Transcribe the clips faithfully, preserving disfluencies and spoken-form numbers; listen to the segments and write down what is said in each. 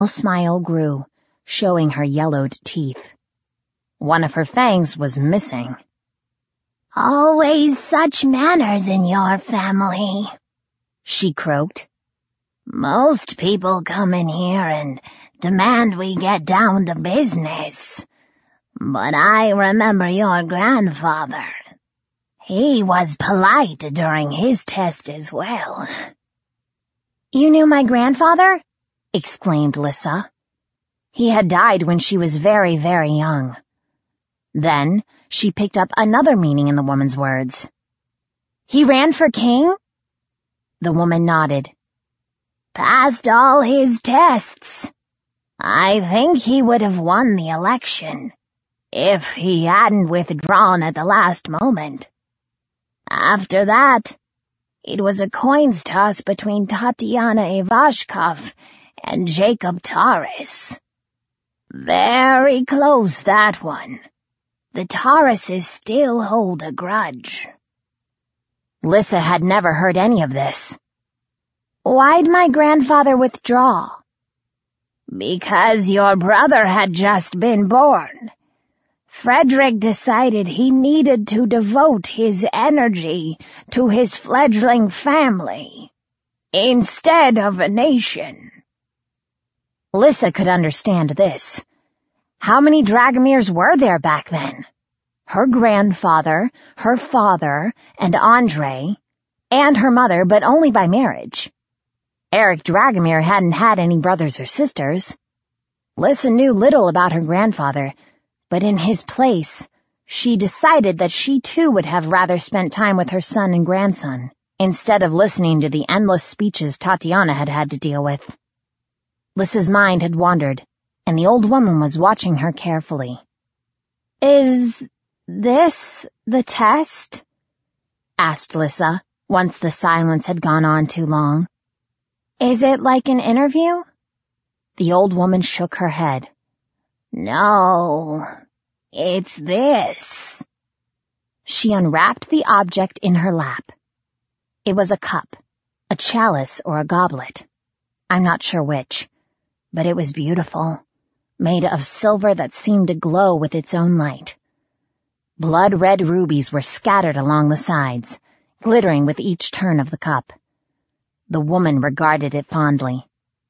A smile grew, showing her yellowed teeth. One of her fangs was missing. "Always such manners in your family," she croaked. "Most people come in here and demand we get down to business. But I remember your grandfather. He was polite during his test as well." "You knew my grandfather?" exclaimed Lissa. He had died when she was very, very young. Then she picked up another meaning in the woman's words. "He ran for king?" The woman nodded. "Passed all his tests. I think he would have won the election if he hadn't withdrawn at the last moment. After that, it was a coin's toss between Tatiana Ivashkov and Jacob Taurus. Very close, that one. The Tauruses still hold a grudge." Lissa had never heard any of this. "Why'd my grandfather withdraw?" "Because your brother had just been born. Frederick decided he needed to devote his energy to his fledgling family instead of a nation." Lissa could understand this. How many Dragomirs were there back then? Her grandfather, her father, and Andre, and her mother, but only by marriage. Eric Dragomir hadn't had any brothers or sisters. Lissa knew little about her grandfather, but in his place, she decided that she too would have rather spent time with her son and grandson, instead of listening to the endless speeches Tatiana had had to deal with. Lissa's mind had wandered, and the old woman was watching her carefully. "Is this the test?" asked Lissa, once the silence had gone on too long. "Is it like an interview?" The old woman shook her head. "No, it's this." She unwrapped the object in her lap. It was a cup, a chalice or a goblet. I'm not sure which, but it was beautiful, made of silver that seemed to glow with its own light. Blood-red rubies were scattered along the sides, glittering with each turn of the cup. The woman regarded it fondly.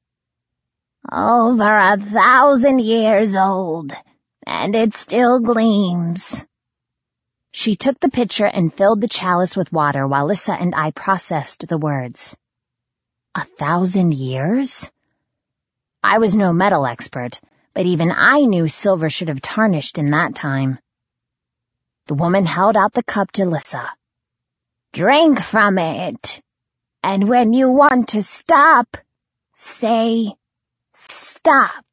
"Over a thousand years old, and it still gleams." She took the pitcher and filled the chalice with water while Lissa and I processed the words. A thousand years? I was no metal expert, but even I knew silver should have tarnished in that time. The woman held out the cup to Lissa. "Drink from it, and when you want to stop, say, stop."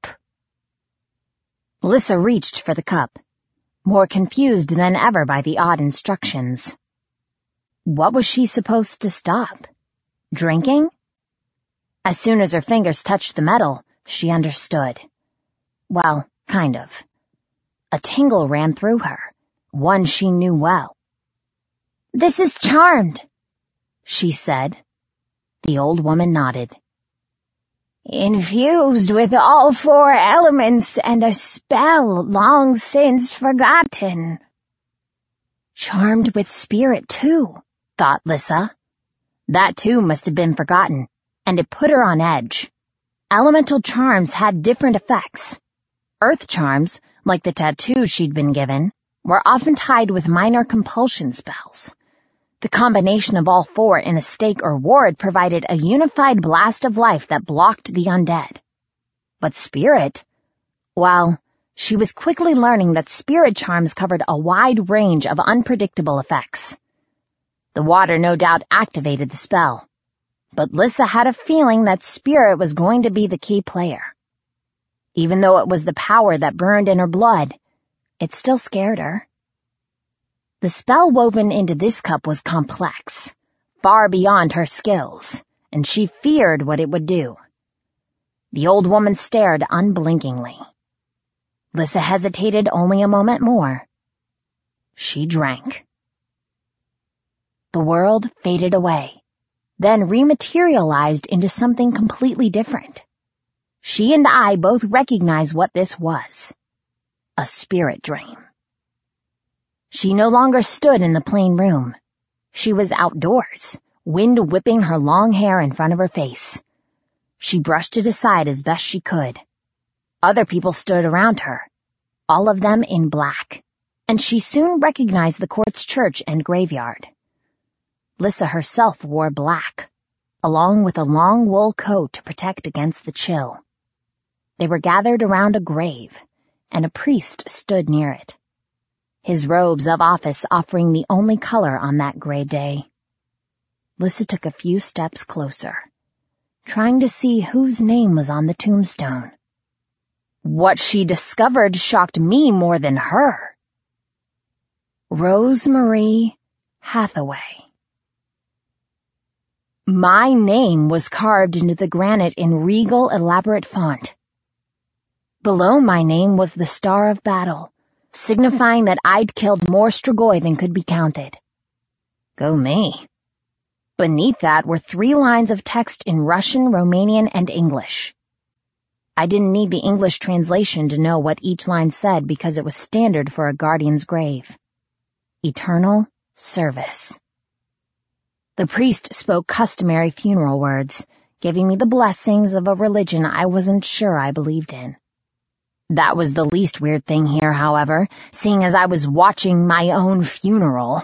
Lissa reached for the cup, more confused than ever by the odd instructions. What was she supposed to stop? Drinking? As soon as her fingers touched the metal, she understood. Well, kind of. A tingle ran through her, one she knew well. "This is charmed," she said. The old woman nodded. "Infused with all four elements and a spell long since forgotten." Charmed with spirit, too, thought Lissa. That, too, must have been forgotten, and it put her on edge. Elemental charms had different effects. Earth charms, like the tattoos she'd been given, were often tied with minor compulsion spells. The combination of all four in a stake or ward provided a unified blast of life that blocked the undead. But spirit? Well, she was quickly learning that spirit charms covered a wide range of unpredictable effects. The water no doubt activated the spell, but Lissa had a feeling that spirit was going to be the key player. Even though it was the power that burned in her blood, it still scared her. The spell woven into this cup was complex, far beyond her skills, and she feared what it would do. The old woman stared unblinkingly. Lissa hesitated only a moment more. She drank. The world faded away, then rematerialized into something completely different. She and I both recognized what this was. A spirit dream. She no longer stood in the plain room. She was outdoors, wind whipping her long hair in front of her face. She brushed it aside as best she could. Other people stood around her, all of them in black, and she soon recognized the court's church and graveyard. Lissa herself wore black, along with a long wool coat to protect against the chill. They were gathered around a grave, and a priest stood near it, his robes of office offering the only color on that gray day. Lissa took a few steps closer, trying to see whose name was on the tombstone. What she discovered shocked me more than her. Rosemarie Hathaway. My name was carved into the granite in regal, elaborate font. Below my name was the Star of Battle, signifying that I'd killed more Strigoi than could be counted. Go me. Beneath that were three lines of text in Russian, Romanian, and English. I didn't need the English translation to know what each line said because it was standard for a guardian's grave. Eternal service. The priest spoke customary funeral words, giving me the blessings of a religion I wasn't sure I believed in. That was the least weird thing here, however, seeing as I was watching my own funeral.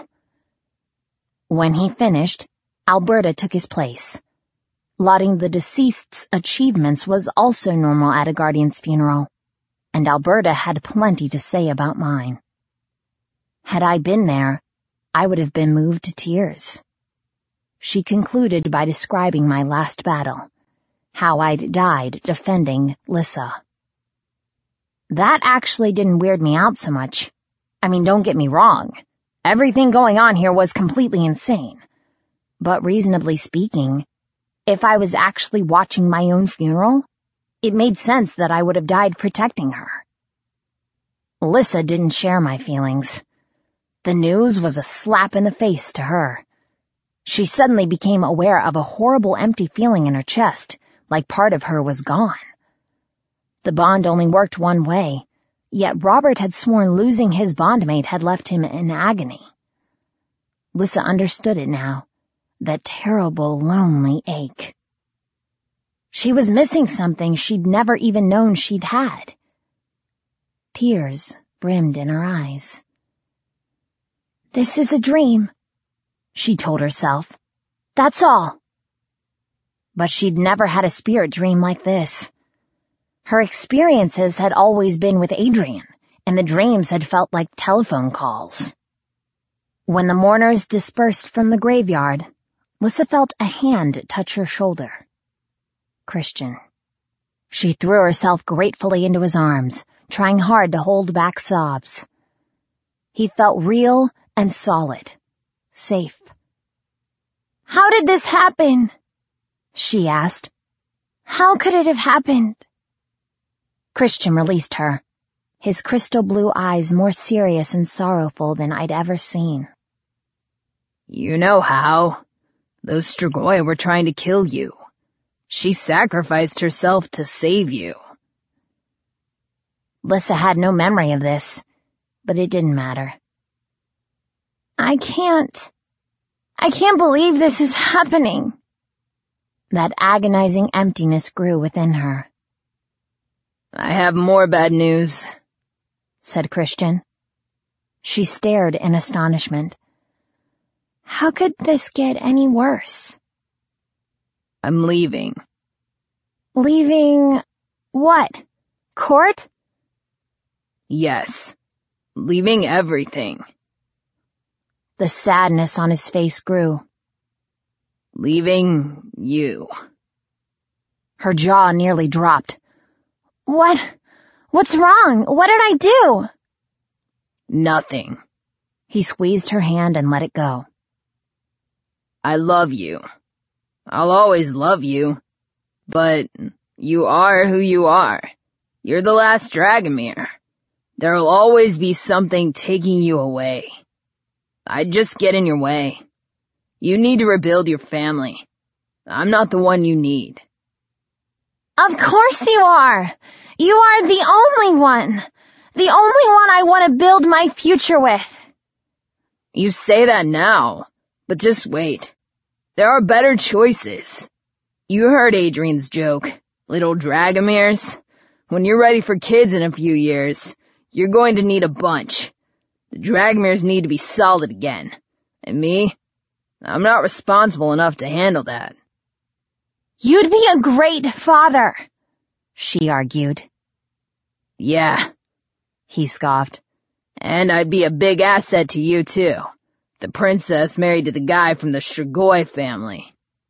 When he finished, Alberta took his place. Lauding the deceased's achievements was also normal at a guardian's funeral, and Alberta had plenty to say about mine. Had I been there, I would have been moved to tears. She concluded by describing my last battle, how I'd died defending Lissa. That actually didn't weird me out so much. I mean, don't get me wrong. Everything going on here was completely insane. But reasonably speaking, if I was actually watching my own funeral, it made sense that I would have died protecting her. Lissa didn't share my feelings. The news was a slap in the face to her. She suddenly became aware of a horrible empty feeling in her chest, like part of her was gone. The bond only worked one way, yet Robert had sworn losing his bondmate had left him in agony. Lissa understood it now, that terrible, lonely ache. She was missing something she'd never even known she'd had. Tears brimmed in her eyes. "This is a dream," she told herself. "That's all." But she'd never had a spirit dream like this. Her experiences had always been with Adrian, and the dreams had felt like telephone calls. When the mourners dispersed from the graveyard, Lissa felt a hand touch her shoulder. Christian. She threw herself gratefully into his arms, trying hard to hold back sobs. He felt real and solid, safe. "How did this happen?" she asked. "How could it have happened?" Christian released her, his crystal blue eyes more serious and sorrowful than I'd ever seen. "You know how. Those Strigoi were trying to kill you. She sacrificed herself to save you." Lissa had no memory of this, but it didn't matter. "I can't. I can't believe this is happening." That agonizing emptiness grew within her. "I have more bad news," said Christian. She stared in astonishment. How could this get any worse? "I'm leaving." "Leaving what? Court?" "Yes. Leaving everything." The sadness on his face grew. "Leaving you." Her jaw nearly dropped. What? What's wrong? What did I do?" "Nothing." He squeezed her hand and let it go. "I love you. I'll always love you. But you are who you are. You're the last Dragomir. There'll always be something taking you away. I'd just get in your way. You need to rebuild your family. I'm not the one you need." Of course you are. You are the only one. The only one I want to build my future with. You say that now, but just wait. There are better choices. You heard Adrian's joke, little Dragomirs. When you're ready for kids in a few years, you're going to need a bunch. The Dragomirs need to be solid again. And me? I'm not responsible enough to handle that. You'd be a great father, she argued. Yeah, he scoffed. And I'd be a big asset to you, too. The princess married to the guy from the Strigoi family.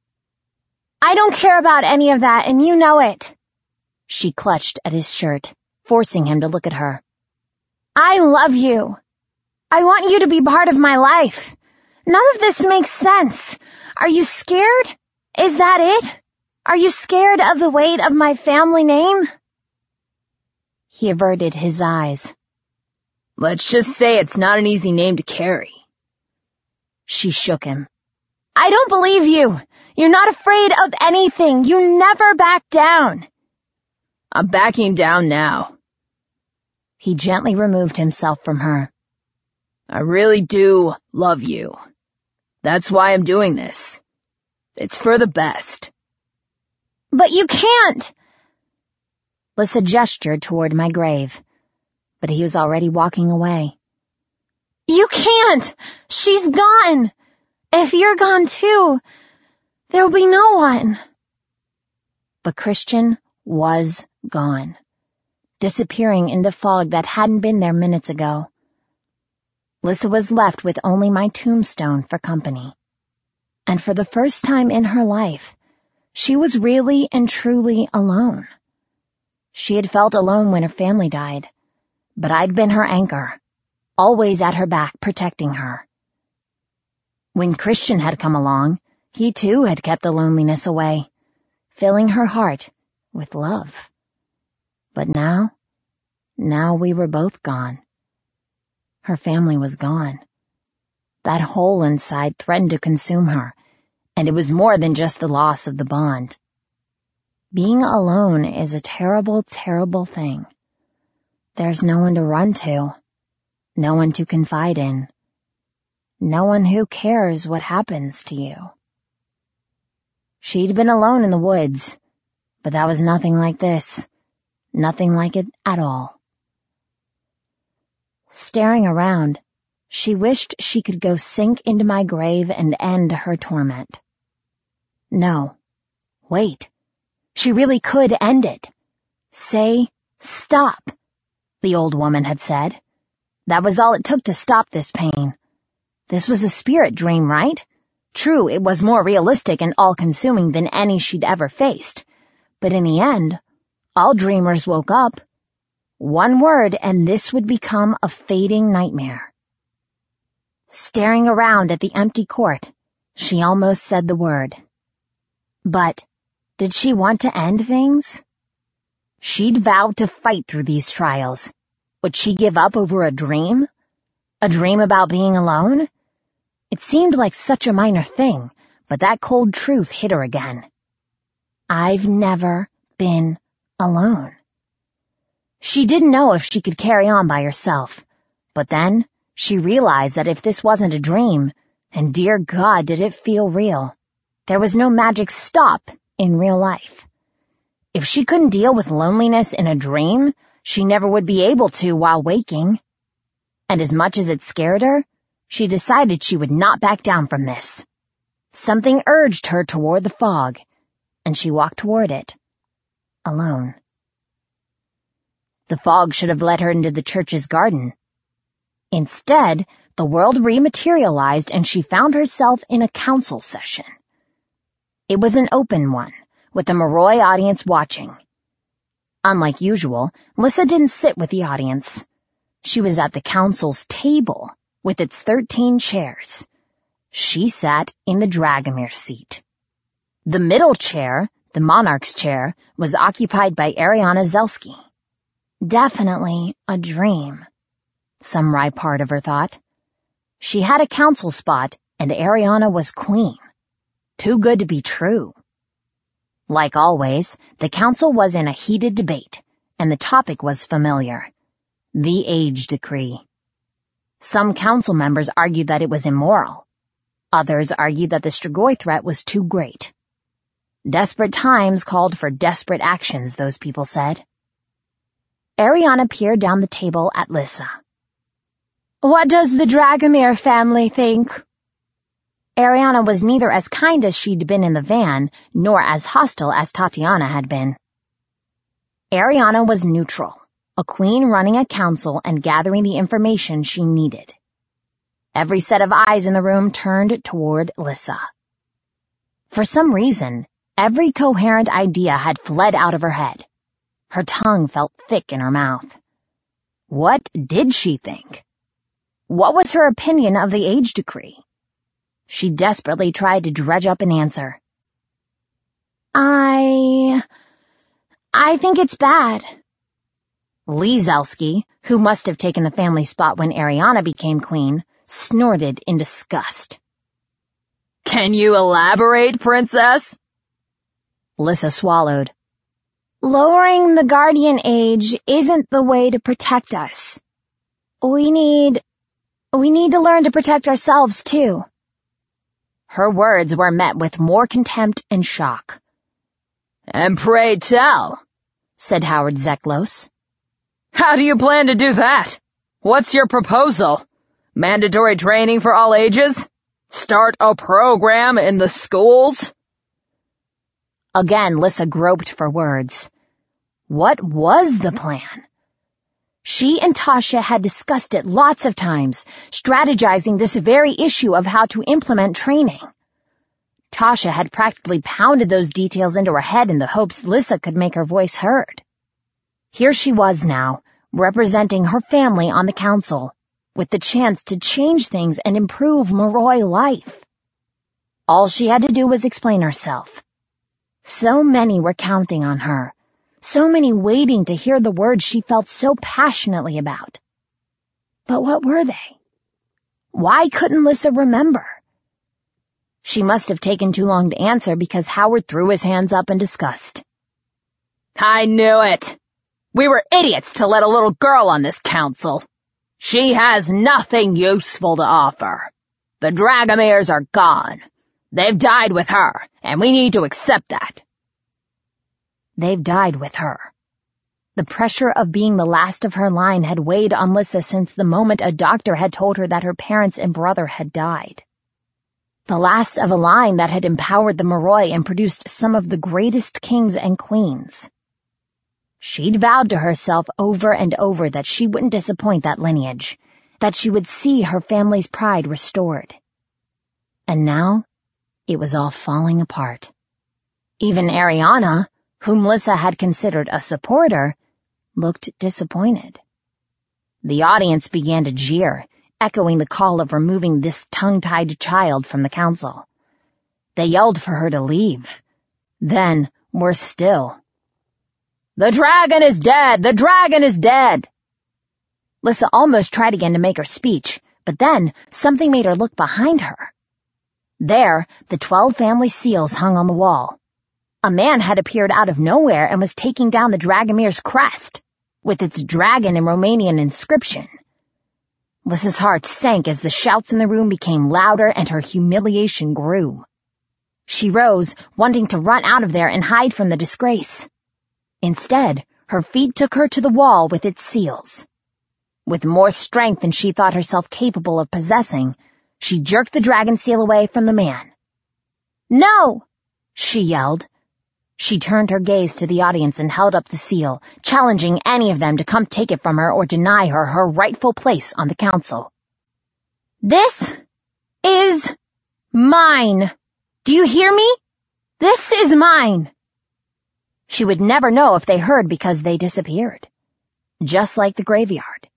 I don't care about any of that, and you know it. She clutched at his shirt, forcing him to look at her. I love you. I want you to be part of my life. None of this makes sense. Are you scared? Is that it? Are you scared of the weight of my family name? He averted his eyes. Let's just say it's not an easy name to carry. She shook him. I don't believe you. You're not afraid of anything. You never back down. I'm backing down now. He gently removed himself from her. I really do love you. That's why I'm doing this. It's for the best. But you can't. Lissa gestured toward my grave, but he was already walking away. You can't. She's gone. If you're gone too, there'll be no one. But Christian was gone, disappearing into fog that hadn't been there minutes ago. Lissa was left with only my tombstone for company. And for the first time in her life, she was really and truly alone. She had felt alone when her family died, but I'd been her anchor, always at her back protecting her. When Christian had come along, he too had kept the loneliness away, filling her heart with love. But now, now we were both gone. Her family was gone. That hole inside threatened to consume her, and it was more than just the loss of the bond. Being alone is a terrible, terrible thing. There's no one to run to, no one to confide in, no one who cares what happens to you. She'd been alone in the woods, but that was nothing like this, nothing like it at all. Staring around, she wished she could go sink into my grave and end her torment. No, wait. She really could end it. Say, stop, the old woman had said. That was all it took to stop this pain. This was a spirit dream, right? True, it was more realistic and all-consuming than any she'd ever faced. But in the end, all dreamers woke up. One word, and this would become a fading nightmare. Staring around at the empty court, she almost said the word. But did she want to end things? She'd vowed to fight through these trials. Would she give up over a dream? A dream about being alone? It seemed like such a minor thing, but that cold truth hit her again. I've never been alone. She didn't know if she could carry on by herself, but then she realized that if this wasn't a dream, and dear God, did it feel real, there was no magic stop in real life. If she couldn't deal with loneliness in a dream, she never would be able to while waking. And as much as it scared her, she decided she would not back down from this. Something urged her toward the fog, and she walked toward it, alone. The fog should have led her into the church's garden. Instead, the world rematerialized and she found herself in a council session. It was an open one, with the Moroi audience watching. Unlike usual, Lissa didn't sit with the audience. She was at the council's table, with its thirteen chairs. She sat in the Dragomir seat. The middle chair, the monarch's chair, was occupied by Ariana Zelski. Definitely a dream, some wry part of her thought. She had a council spot, and Ariana was queen. Too good to be true. Like always, the council was in a heated debate, and the topic was familiar: the age decree. Some council members argued that it was immoral. Others argued that the Strigoi threat was too great. Desperate times called for desperate actions, those people said. Ariana peered down the table at Lissa. "What does the Dragomir family think?" Ariana was neither as kind as she'd been in the van, nor as hostile as Tatiana had been. Ariana was neutral, a queen running a council and gathering the information she needed. Every set of eyes in the room turned toward Lissa. For some reason, every coherent idea had fled out of her head. Her tongue felt thick in her mouth. What did she think? What was her opinion of the age decree? She desperately tried to dredge up an answer. I... I think it's bad. Lee Zelsky, who must have taken the family spot when Ariana became queen, snorted in disgust. "Can you elaborate, princess?" Lissa swallowed. Lowering the guardian age isn't the way to protect us. We need... we need to learn to protect ourselves, too. Her words were met with more contempt and shock. "And pray tell," said Howard Zeklos. "How do you plan to do that? What's your proposal? Mandatory training for all ages? Start a program in the schools?" Again, Lissa groped for words. What was the plan? She and Tasha had discussed it lots of times, strategizing this very issue of how to implement training. Tasha had practically pounded those details into her head in the hopes Lissa could make her voice heard. Here she was now, representing her family on the council, with the chance to change things and improve Moroi life. All she had to do was explain herself. So many were counting on her. So many waiting to hear the words she felt so passionately about. But what were they? Why couldn't Lissa remember? She must have taken too long to answer because Howard threw his hands up in disgust. "I knew it. We were idiots to let a little girl on this council. She has nothing useful to offer. The Dragomirs are gone. They've died with her, and we need to accept that." They've died with her. The pressure of being the last of her line had weighed on Lissa since the moment a doctor had told her that her parents and brother had died. The last of a line that had empowered the Moroi and produced some of the greatest kings and queens. She'd vowed to herself over and over that she wouldn't disappoint that lineage, that she would see her family's pride restored. And now, it was all falling apart. Even Ariana, whom Lissa had considered a supporter, looked disappointed. The audience began to jeer, echoing the call of removing this tongue-tied child from the council. They yelled for her to leave. Then, worse still, "The dragon is dead! The dragon is dead!" Lissa almost tried again to make her speech, but then something made her look behind her. There, the twelve family seals hung on the wall. A man had appeared out of nowhere and was taking down the Dragomir's crest, with its dragon and Romanian inscription. Lissa's heart sank as the shouts in the room became louder and her humiliation grew. She rose, wanting to run out of there and hide from the disgrace. Instead, her feet took her to the wall with its seals. With more strength than she thought herself capable of possessing, she jerked the dragon seal away from the man. "No!" she yelled. She turned her gaze to the audience and held up the seal, challenging any of them to come take it from her or deny her her rightful place on the council. "This is mine. Do you hear me? This is mine." She would never know if they heard because they disappeared, just like the graveyard.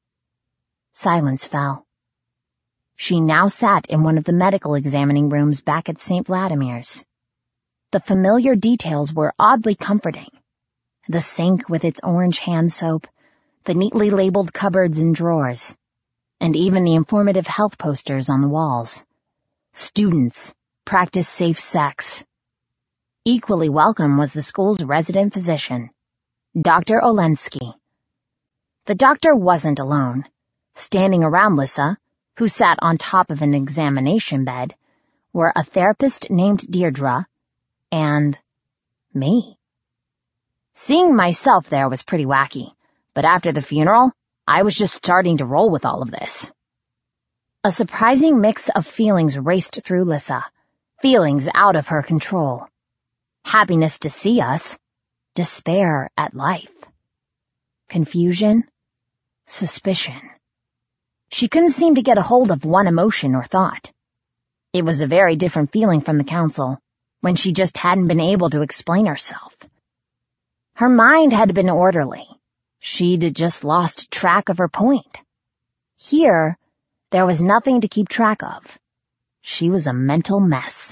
Silence fell. She now sat in one of the medical examining rooms back at Saint Vladimir's. The familiar details were oddly comforting. The sink with its orange hand soap, the neatly labeled cupboards and drawers, and even the informative health posters on the walls. Students, practice safe sex. Equally welcome was the school's resident physician, Doctor Olensky. The doctor wasn't alone. Standing around Lissa, who sat on top of an examination bed, were a therapist named Deirdre and me. Seeing myself there was pretty wacky, but after the funeral, I was just starting to roll with all of this. A surprising mix of feelings raced through Lissa, feelings out of her control. Happiness to see us, despair at life, confusion, suspicion. She couldn't seem to get a hold of one emotion or thought. It was a very different feeling from the council, when she just hadn't been able to explain herself. Her mind had been orderly. She'd just lost track of her point. Here, there was nothing to keep track of. She was a mental mess.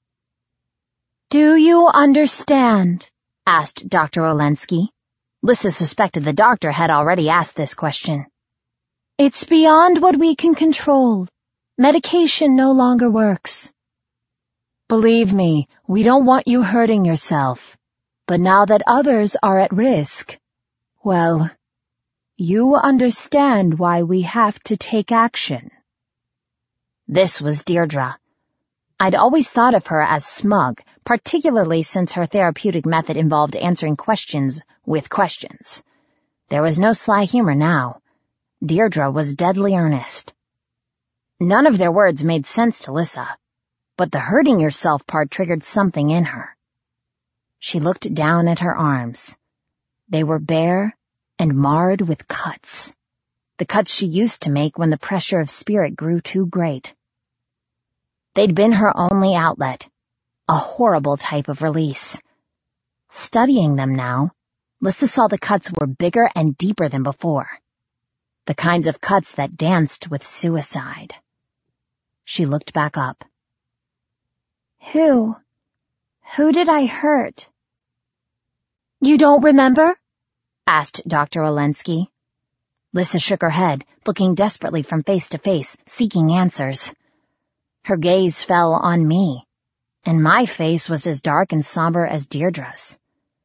"Do you understand?" asked Doctor Olensky. Lissa suspected the doctor had already asked this question. "It's beyond what we can control. Medication no longer works." "Believe me, we don't want you hurting yourself. But now that others are at risk, well, you understand why we have to take action." This was Deirdre. I'd always thought of her as smug, particularly since her therapeutic method involved answering questions with questions. There was no sly humor now. Deirdre was deadly earnest. None of their words made sense to Lissa, but the hurting yourself part triggered something in her. She looked down at her arms. They were bare and marred with cuts, the cuts she used to make when the pressure of spirit grew too great. They'd been her only outlet, a horrible type of release. Studying them now, Lissa saw the cuts were bigger and deeper than before, the kinds of cuts that danced with suicide. She looked back up. Who? Who did I hurt? You don't remember? Asked Doctor Olensky. Lissa shook her head, looking desperately from face to face, seeking answers. Her gaze fell on me, and my face was as dark and somber as Deirdre's.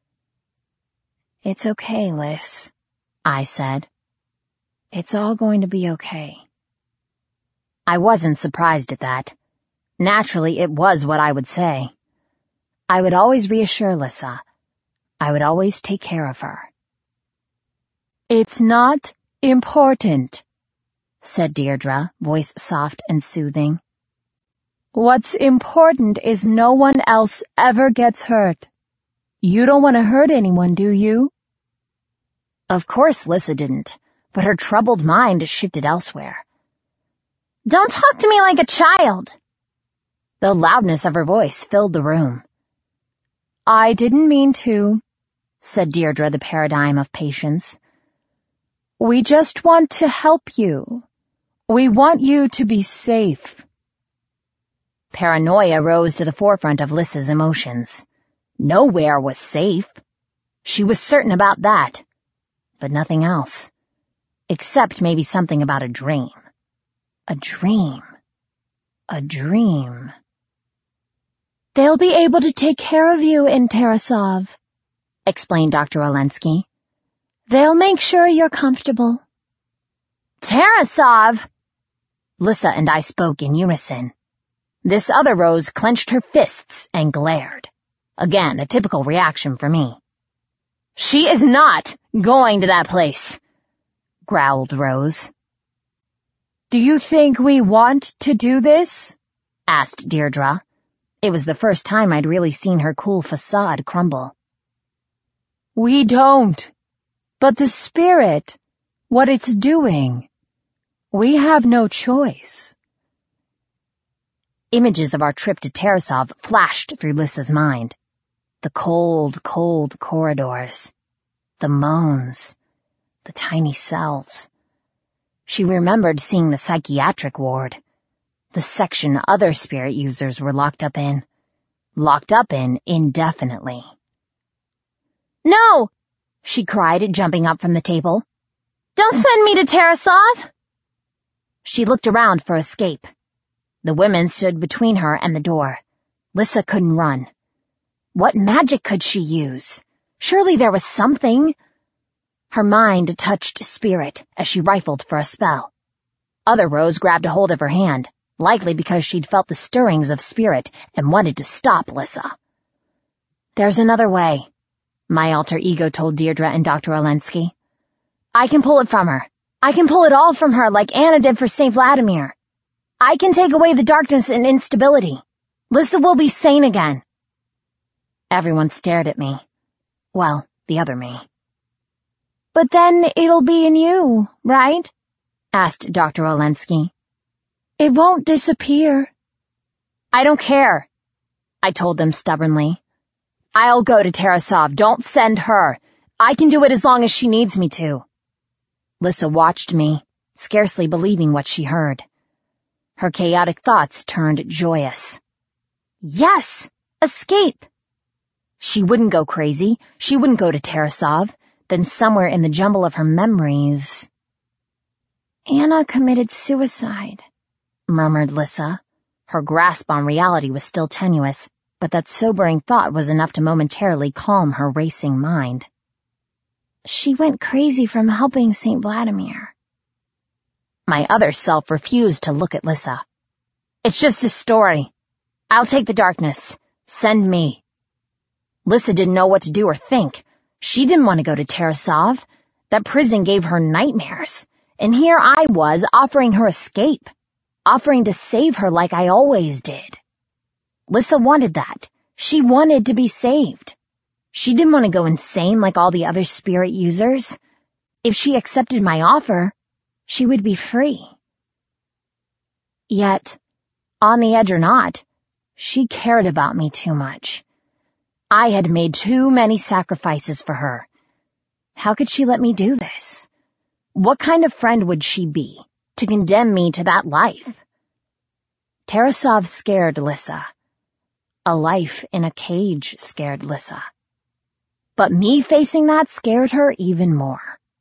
It's okay, Liz, I said. It's all going to be okay. I wasn't surprised at that. Naturally, it was what I would say. I would always reassure Lissa. I would always take care of her. It's not important, said Deirdre, voice soft and soothing. What's important is no one else ever gets hurt. You don't want to hurt anyone, do you? Of course Lissa didn't, but her troubled mind shifted elsewhere. Don't talk to me like a child. The loudness of her voice filled the room. I didn't mean to, said Deirdre, the paradigm of patience. We just want to help you. We want you to be safe. Paranoia rose to the forefront of Lissa's emotions. Nowhere was safe. She was certain about that, but nothing else. Except maybe something about a dream. A dream. A dream. They'll be able to take care of you in Tarasov, explained Doctor Olensky. They'll make sure you're comfortable. Tarasov! Lissa and I spoke in unison. This other Rose clenched her fists and glared. Again, a typical reaction for me. She is not going to that place, growled Rose. Do you think we want to do this? Asked Deirdre. It was the first time I'd really seen her cool facade crumble. We don't. But the spirit, what it's doing, we have no choice. Images of our trip to Tarasov flashed through Lissa's mind. The cold, cold corridors. The moans. The tiny cells. She remembered seeing the psychiatric ward. The section other spirit users were locked up in. Locked up in indefinitely. No! She cried, jumping up from the table. Don't send me to Tarasov! She looked around for escape. The women stood between her and the door. Lissa couldn't run. What magic could she use? Surely there was something. Her mind touched spirit as she rifled for a spell. Other Rose grabbed a hold of her hand, likely because she'd felt the stirrings of spirit and wanted to stop Lissa. There's another way, my alter ego told Deirdre and Doctor Olenski. I can pull it from her. I can pull it all from her like Anna did for Saint Vladimir. I can take away the darkness and instability. Lissa will be sane again. Everyone stared at me. Well, the other me. But then it'll be in you, right? Asked Doctor Olenski. It won't disappear. I don't care, I told them stubbornly. I'll go to Tarasov. Don't send her. I can do it as long as she needs me to. Lissa watched me, scarcely believing what she heard. Her chaotic thoughts turned joyous. Yes! Escape! She wouldn't go crazy. She wouldn't go to Tarasov. Then somewhere in the jumble of her memories... Anna committed suicide, murmured Lissa. Her grasp on reality was still tenuous, but that sobering thought was enough to momentarily calm her racing mind. She went crazy from helping Saint Vladimir. My other self refused to look at Lissa. It's just a story. I'll take the darkness. Send me. Lissa didn't know what to do or think. She didn't want to go to Tarasov. That prison gave her nightmares. And here I was offering her escape, offering to save her like I always did. Lissa wanted that. She wanted to be saved. She didn't want to go insane like all the other spirit users. If she accepted my offer, she would be free. Yet, on the edge or not, she cared about me too much. I had made too many sacrifices for her. How could she let me do this? What kind of friend would she be, to condemn me to that life? Tarasov scared Lissa. A life in a cage scared Lissa. But me facing that scared her even more.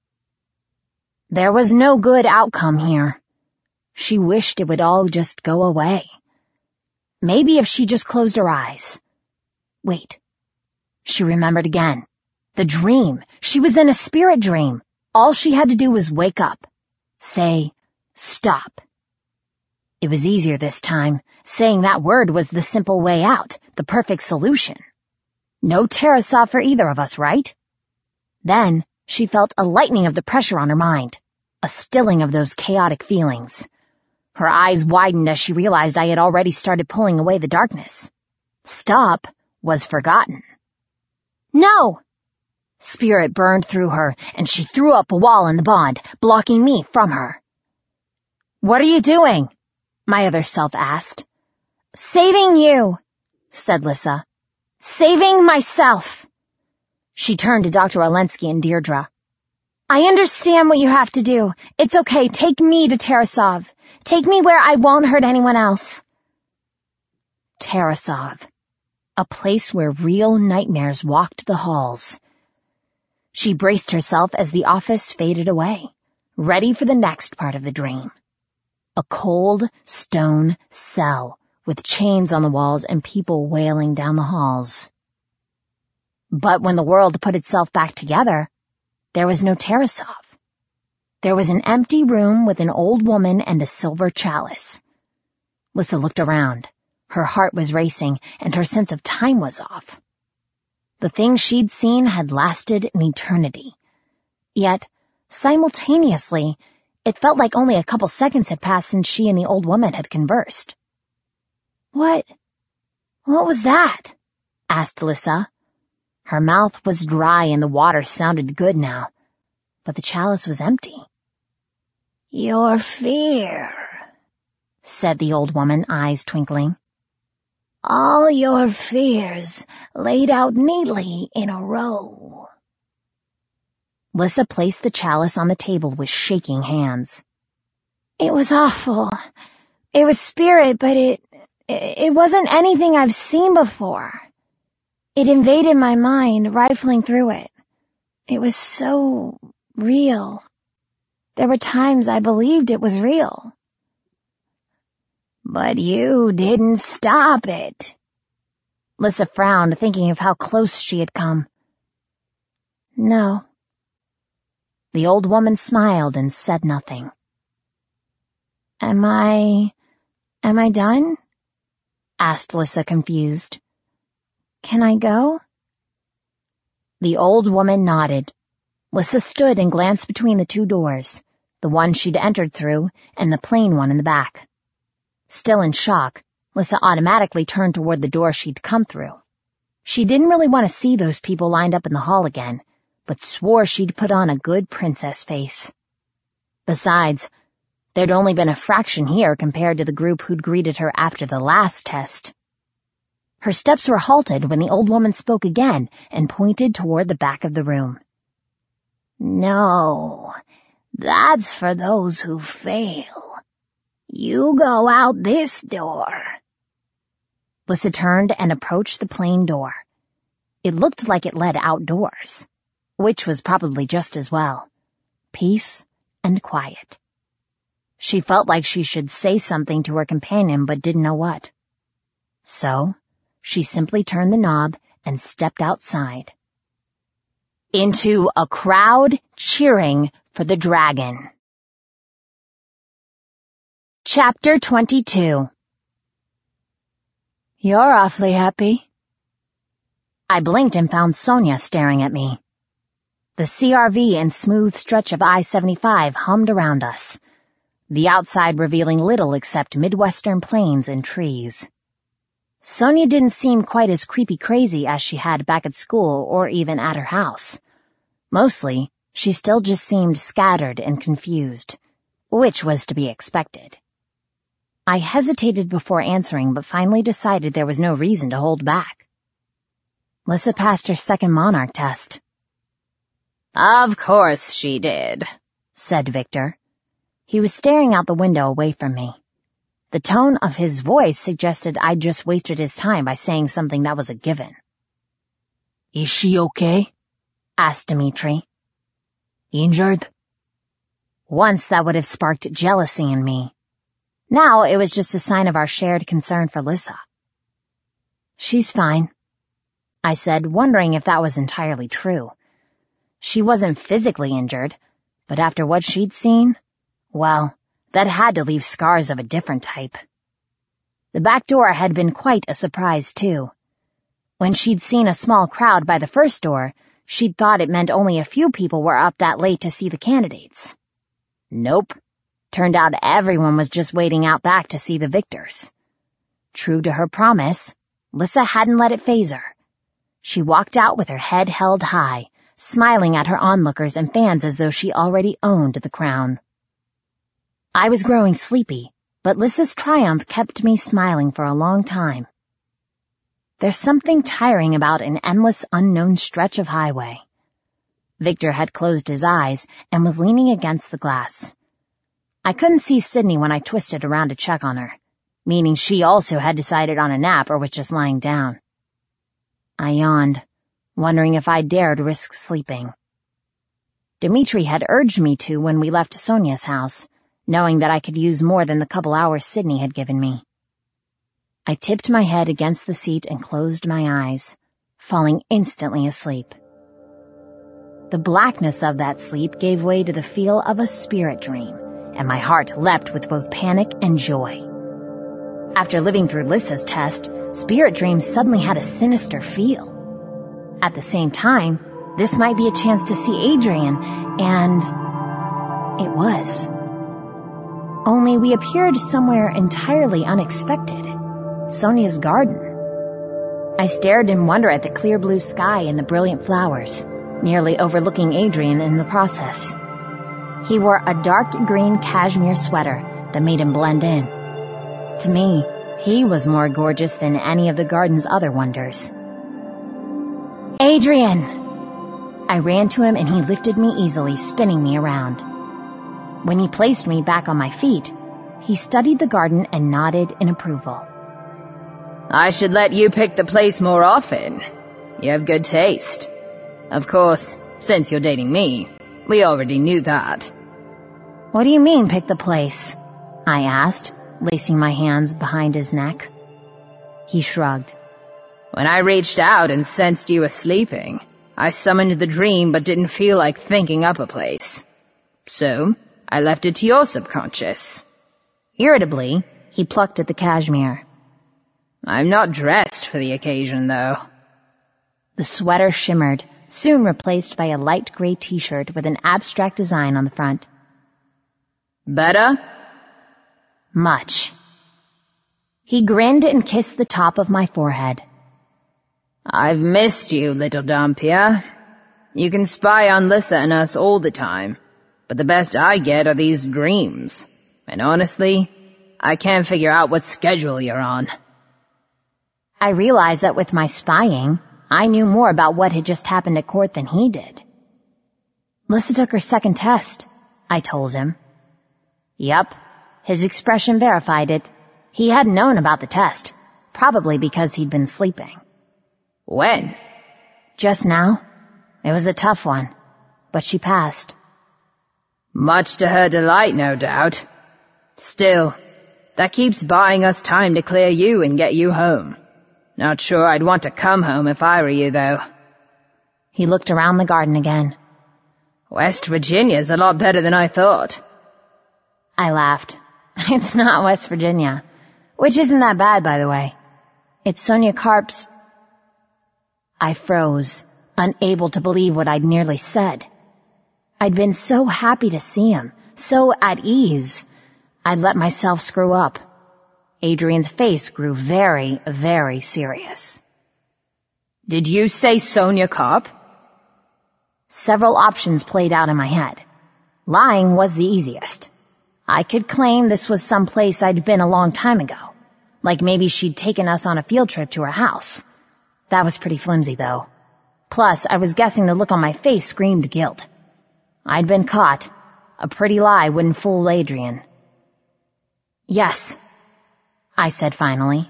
There was no good outcome here. She wished it would all just go away. Maybe if she just closed her eyes. Wait. She remembered again. The dream. She was in a spirit dream. All she had to do was wake up. Say, stop. It was easier this time. Saying that word was the simple way out, the perfect solution. No Tarasov for either of us, right? Then she felt a lightening of the pressure on her mind, a stilling of those chaotic feelings. Her eyes widened as she realized I had already started pulling away the darkness. Stop was forgotten. No! Spirit burned through her, and she threw up a wall in the bond, blocking me from her. What are you doing? My other self asked. Saving you, said Lissa. Saving myself. She turned to Doctor Olenski and Deirdre. I understand what you have to do. It's okay. Take me to Tarasov. Take me where I won't hurt anyone else. Tarasov. A place where real nightmares walked the halls. She braced herself as the office faded away, ready for the next part of the dream. A cold stone cell with chains on the walls and people wailing down the halls. But when the world put itself back together, there was no Tarasov. There was an empty room with an old woman and a silver chalice. Lissa looked around. Her heart was racing, and her sense of time was off. The thing she'd seen had lasted an eternity. Yet, simultaneously, it felt like only a couple seconds had passed since she and the old woman had conversed. What? What was that? Asked Lissa. Her mouth was dry and the water sounded good now, but the chalice was empty. Your fear, said the old woman, eyes twinkling. All your fears laid out neatly in a row. Lissa placed the chalice on the table with shaking hands. It was awful. It was spirit, but it, it wasn't anything I've seen before. It invaded my mind, rifling through it. It was so real. There were times I believed it was real. But you didn't stop it. Lissa frowned, thinking of how close she had come. No. The old woman smiled and said nothing. Am I... am I done? Asked Lissa, confused. Can I go? The old woman nodded. Lissa stood and glanced between the two doors, the one she'd entered through and the plain one in the back. Still in shock, Lissa automatically turned toward the door she'd come through. She didn't really want to see those people lined up in the hall again, but swore she'd put on a good princess face. Besides, there'd only been a fraction here compared to the group who'd greeted her after the last test. Her steps were halted when the old woman spoke again and pointed toward the back of the room. No, that's for those who fail. You go out this door. Lissa turned and approached the plain door. It looked like it led outdoors, which was probably just as well. Peace and quiet. She felt like she should say something to her companion but didn't know what. So, she simply turned the knob and stepped outside. Into a crowd cheering for the dragon. Chapter twenty-two. You're awfully happy. I blinked and found Sonia staring at me. The C R V and smooth stretch of I seventy-five hummed around us, the outside revealing little except Midwestern plains and trees. Sonia didn't seem quite as creepy crazy as she had back at school or even at her house. Mostly, she still just seemed scattered and confused, which was to be expected. I hesitated before answering, but finally decided there was no reason to hold back. Lissa passed her second Monarch test. Of course she did, said Victor. He was staring out the window away from me. The tone of his voice suggested I'd just wasted his time by saying something that was a given. Is she okay? Asked Dimitri. Injured? Once that would have sparked jealousy in me. Now it was just a sign of our shared concern for Lissa. She's fine, I said, wondering if that was entirely true. She wasn't physically injured, but after what she'd seen, well, that had to leave scars of a different type. The back door had been quite a surprise, too. When she'd seen a small crowd by the first door, she'd thought it meant only a few people were up that late to see the candidates. Nope. Turned out everyone was just waiting out back to see the victors. True to her promise, Lissa hadn't let it faze her. She walked out with her head held high, smiling at her onlookers and fans as though she already owned the crown. I was growing sleepy, but Lissa's triumph kept me smiling for a long time. There's something tiring about an endless unknown stretch of highway. Victor had closed his eyes and was leaning against the glass. I couldn't see Sydney when I twisted around to check on her, meaning she also had decided on a nap or was just lying down. I yawned, wondering if I dared risk sleeping. Dimitri had urged me to when we left Sonia's house, knowing that I could use more than the couple hours Sydney had given me. I tipped my head against the seat and closed my eyes, falling instantly asleep. The blackness of that sleep gave way to the feel of a spirit dream, and my heart leapt with both panic and joy. After living through Lissa's test, spirit dreams suddenly had a sinister feel. At the same time, this might be a chance to see Adrian, and it was. Only we appeared somewhere entirely unexpected. Sonia's garden. I stared in wonder at the clear blue sky and the brilliant flowers, nearly overlooking Adrian in the process. He wore a dark green cashmere sweater that made him blend in. To me, he was more gorgeous than any of the garden's other wonders. Adrian! I ran to him and he lifted me easily, spinning me around. When he placed me back on my feet, he studied the garden and nodded in approval. I should let you pick the place more often. You have good taste. Of course, since you're dating me, we already knew that. What do you mean, pick the place? I asked, lacing my hands behind his neck. He shrugged. When I reached out and sensed you were sleeping, I summoned the dream but didn't feel like thinking up a place. So, I left it to your subconscious." Irritably, he plucked at the cashmere. "I'm not dressed for the occasion, though." The sweater shimmered, soon replaced by a light gray t-shirt with an abstract design on the front. "Better?" "Much." He grinned and kissed the top of my forehead. "I've missed you, little Dhampir. You can spy on Lissa and us all the time, but the best I get are these dreams. And honestly, I can't figure out what schedule you're on." I realized that with my spying, I knew more about what had just happened at court than he did. "Lissa took her second test," I told him. Yup, his expression verified it. He hadn't known about the test, probably because he'd been sleeping. "When?" "Just now. It was a tough one, but she passed." "Much to her delight, no doubt. Still, that keeps buying us time to clear you and get you home. Not sure I'd want to come home if I were you, though." He looked around the garden again. "West Virginia's a lot better than I thought." I laughed. "It's not West Virginia, which isn't that bad, by the way. It's Sonia Karp's—" I froze, unable to believe what I'd nearly said. I'd been so happy to see him, so at ease. I'd let myself screw up. Adrian's face grew very, very serious. "Did you say Sonia Karp?" Several options played out in my head. Lying was the easiest. I could claim this was some place I'd been a long time ago, like maybe she'd taken us on a field trip to her house. That was pretty flimsy, though. Plus, I was guessing the look on my face screamed guilt. I'd been caught. A pretty lie wouldn't fool Adrian. "Yes," I said finally.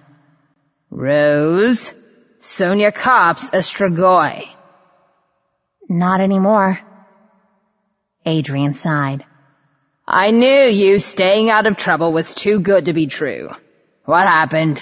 "Rose, Sonia Karp's a Strigoi." "Not anymore." Adrian sighed. "I knew you staying out of trouble was too good to be true. What happened?"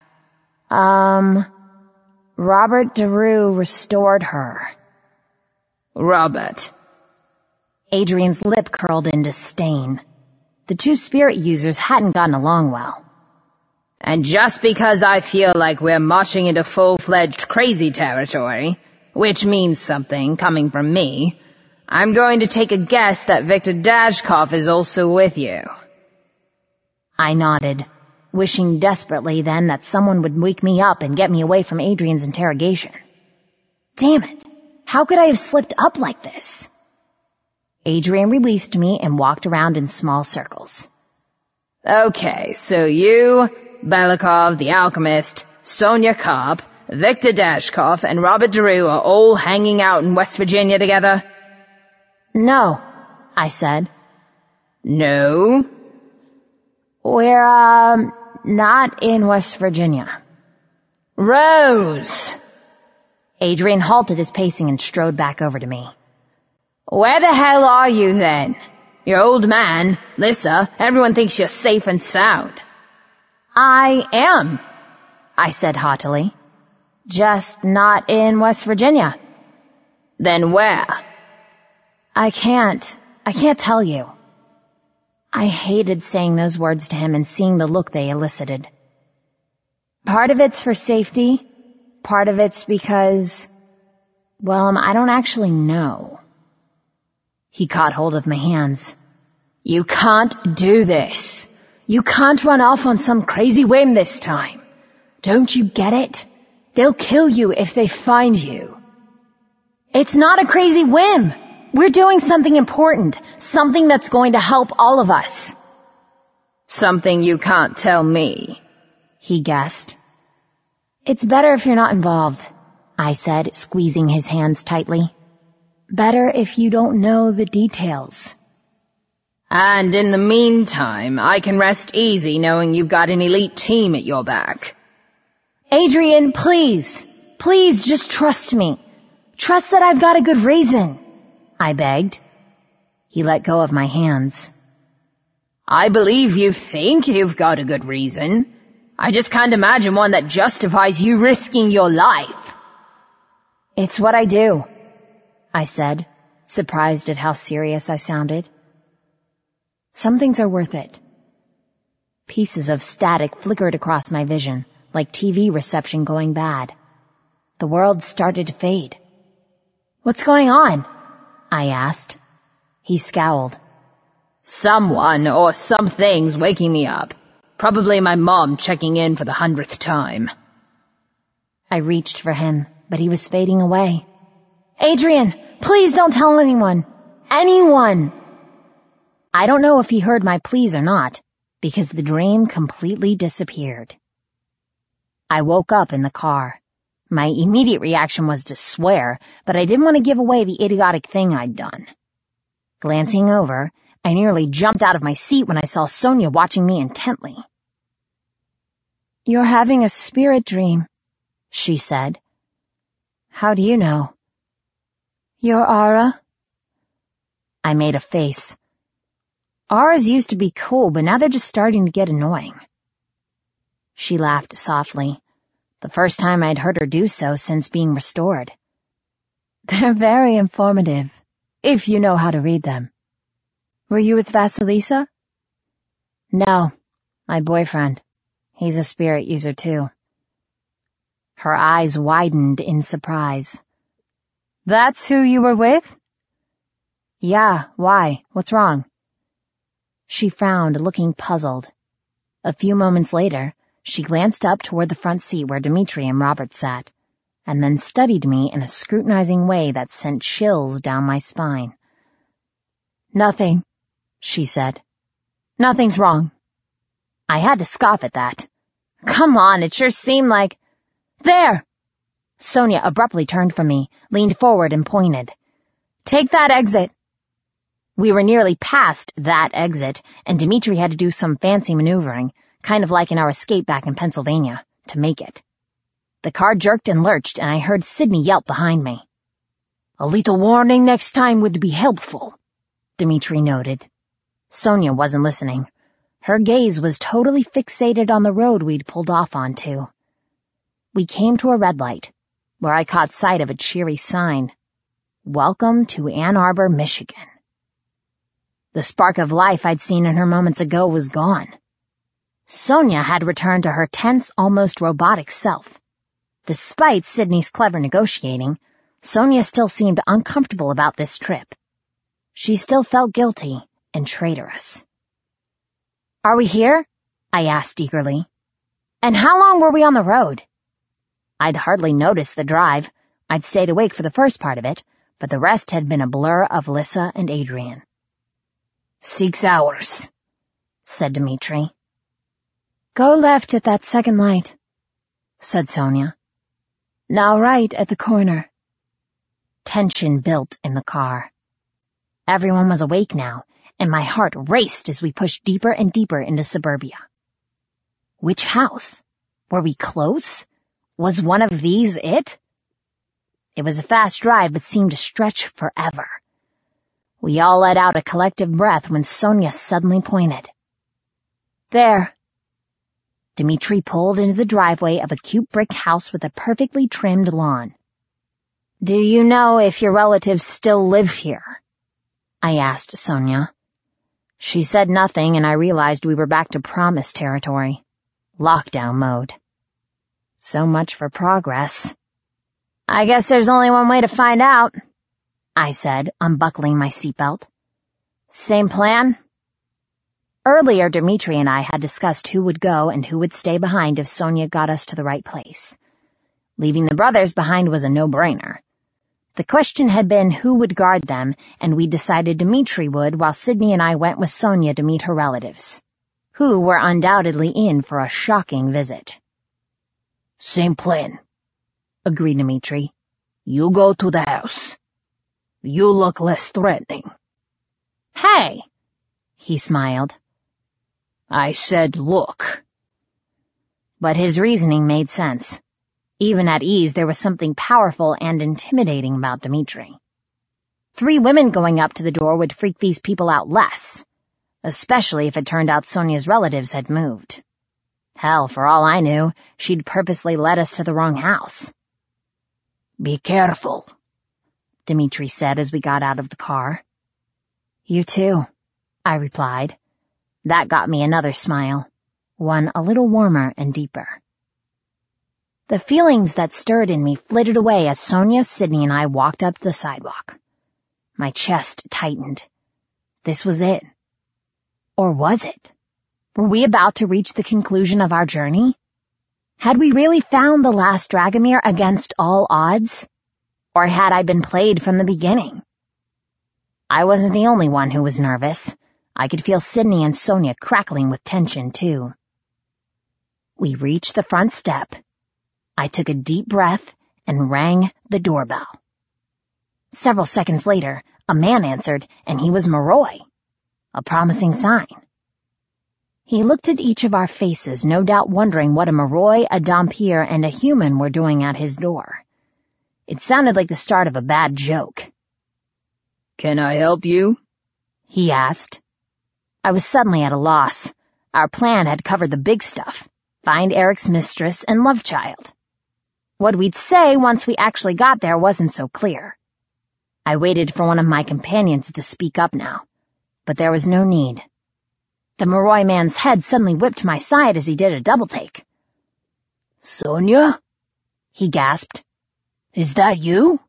Um, Robert DeRue restored her." "Robert." Adrian's lip curled in disdain. The two spirit users hadn't gotten along well. "And just because I feel like we're marching into full-fledged crazy territory, which means something coming from me, I'm going to take a guess that Victor Dashkov is also with you." I nodded, wishing desperately then that someone would wake me up and get me away from Adrian's interrogation. Damn it! How could I have slipped up like this? Adrian released me and walked around in small circles. "Okay, so you, Belikov, the alchemist, Sonia Karp, Victor Dashkov, and Robert DeRue are all hanging out in West Virginia together?" "No," I said. "No?" "We're, um, not in West Virginia." "Rose!" Adrian halted his pacing and strode back over to me. "Where the hell are you then? Your old man, Lissa, everyone thinks you're safe and sound." "I am," I said haughtily. "Just not in West Virginia." "Then where?" I can't. I can't tell you." I hated saying those words to him and seeing the look they elicited. Part of it's for safety, part of it's because, well, I don't actually know. He caught hold of my hands. "You can't do this. You can't run off on some crazy whim this time. Don't you get it? They'll kill you if they find you." "It's not a crazy whim. We're doing something important, something that's going to help all of us." "Something you can't tell me," he guessed. "It's better if you're not involved," I said, squeezing his hands tightly. "Better if you don't know the details." "And in the meantime, I can rest easy knowing you've got an elite team at your back." "Adrian, please, please just trust me. Trust that I've got a good reason," I begged. He let go of my hands. "I believe you think you've got a good reason. I just can't imagine one that justifies you risking your life. It's what I do, I said, surprised at how serious I sounded. Some things are worth it. Pieces of static flickered across my vision, like T V reception going bad. The world started to fade. What's going on? I asked. He scowled. Someone or something's waking me up. Probably my mom checking in for the hundredth time. I reached for him, but he was fading away. Adrian, please don't tell anyone. Anyone! I don't know if he heard my pleas or not, because the dream completely disappeared. I woke up in the car. My immediate reaction was to swear, but I didn't want to give away the idiotic thing I'd done. Glancing over, I nearly jumped out of my seat when I saw Sonia watching me intently. You're having a spirit dream, she said. How do you know? Your aura? I made a face. Auras used to be cool, but now they're just starting to get annoying. She laughed softly, the first time I'd heard her do so since being restored. They're very informative, if you know how to read them. Were you with Vasilisa? No, my boyfriend. He's a spirit user too. Her eyes widened in surprise. That's who you were with? Yeah, why? What's wrong? She frowned, looking puzzled. A few moments later, she glanced up toward the front seat where Dimitri and Robert sat, and then studied me in a scrutinizing way that sent chills down my spine. Nothing, she said. Nothing's wrong. I had to scoff at that. Come on, it sure seemed like... There! Sonia abruptly turned from me, leaned forward and pointed. Take that exit. We were nearly past that exit, and Dimitri had to do some fancy maneuvering, kind of like in our escape back in Pennsylvania, to make it. The car jerked and lurched, and I heard Sydney yelp behind me. A little warning next time would be helpful, Dimitri noted. Sonia wasn't listening. Her gaze was totally fixated on the road we'd pulled off onto. We came to a red light, where I caught sight of a cheery sign. Welcome to Ann Arbor, Michigan. The spark of life I'd seen in her moments ago was gone. Sonia had returned to her tense, almost robotic self. Despite Sydney's clever negotiating, Sonia still seemed uncomfortable about this trip. She still felt guilty and traitorous. Are we here? I asked eagerly. And how long were we on the road? I'd hardly noticed the drive. I'd stayed awake for the first part of it, but the rest had been a blur of Lissa and Adrian. Six hours, said Dimitri. Go left at that second light, said Sonia. Now right at the corner. Tension built in the car. Everyone was awake now, and my heart raced as we pushed deeper and deeper into suburbia. Which house? Were we close? Was one of these it? It was a fast drive but seemed to stretch forever. We all let out a collective breath when Sonia suddenly pointed. There. Dimitri pulled into the driveway of a cute brick house with a perfectly trimmed lawn. Do you know if your relatives still live here? I asked Sonia. She said nothing, and I realized we were back to promise territory. Lockdown mode. So much for progress. I guess there's only one way to find out, I said, unbuckling my seatbelt. Same plan? Earlier, Dimitri and I had discussed who would go and who would stay behind if Sonia got us to the right place. Leaving the brothers behind was a no-brainer. The question had been who would guard them, and we decided Dimitri would, while Sydney and I went with Sonia to meet her relatives, who were undoubtedly in for a shocking visit. Same plan, agreed Dimitri. You go to the house. You look less threatening. Hey, he smiled. I said look. But his reasoning made sense. Even at ease, there was something powerful and intimidating about Dimitri. Three women going up to the door would freak these people out less, especially if it turned out Sonia's relatives had moved. Hell, for all I knew, she'd purposely led us to the wrong house. "Be careful," Dmitri said as we got out of the car. "You too," I replied. That got me another smile, one a little warmer and deeper. The feelings that stirred in me flitted away as Sonia, Sydney, and I walked up the sidewalk. My chest tightened. This was it. Or was it? Were we about to reach the conclusion of our journey? Had we really found the last Dragomir against all odds? Or had I been played from the beginning? I wasn't the only one who was nervous. I could feel Sydney and Sonia crackling with tension, too. We reached the front step. I took a deep breath and rang the doorbell. Several seconds later, a man answered, and he was Moroi. A promising sign. He looked at each of our faces, no doubt wondering what a Moroi, a Dhampir, and a human were doing at his door. It sounded like the start of a bad joke. "Can I help you?" he asked. I was suddenly at a loss. Our plan had covered the big stuff. Find Eric's mistress and love child. What we'd say once we actually got there wasn't so clear. I waited for one of my companions to speak up now, but there was no need. The Moroi man's head suddenly whipped to my side as he did a double-take. "Sonia?" he gasped. "Is that you?"